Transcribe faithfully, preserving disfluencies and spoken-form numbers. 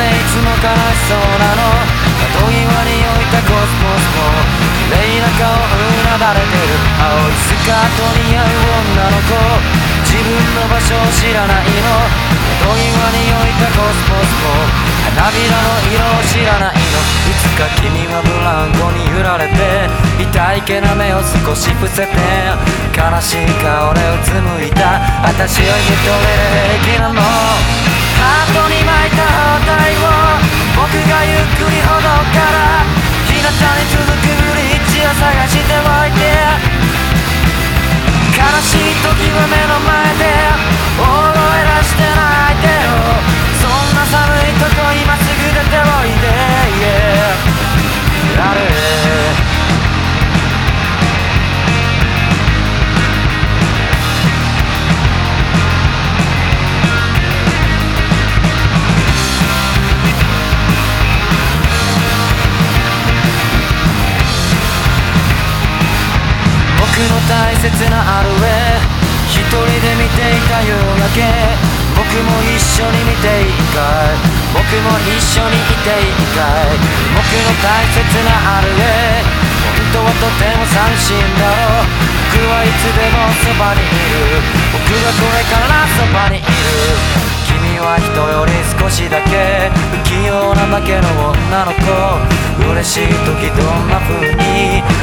ぜいつも悲しそうなの。窓際に置いたコスモスも綺麗な顔うなだれてる。青いスカート似合う女の子、自分の場所を知らないの。窓際に置いたコスモスも花びらの色を知らないの。いつか君はブランコに揺られて痛いけな目を少し伏せて悲しい顔でうつむいた私を一人で平気なの。ハートに巻いた包帯を僕がゆっくりほどから日向に続くブリッジを探しておいて、悲しい時は目の前で大声出して泣いてよ。そんな寒いとこ今すぐ出ておいで、yeah、あれ僕の大切なある絵一人で見ていた夜だけ、僕も一緒に見ていいかい、僕も一緒にいていいかい。僕の大切なある絵本当はとても寂しいんだろう。僕はいつでもそばにいる、僕がこれからそばにいる。君は人より少しだけ不器用なだけの女の子、嬉しい時どんな風に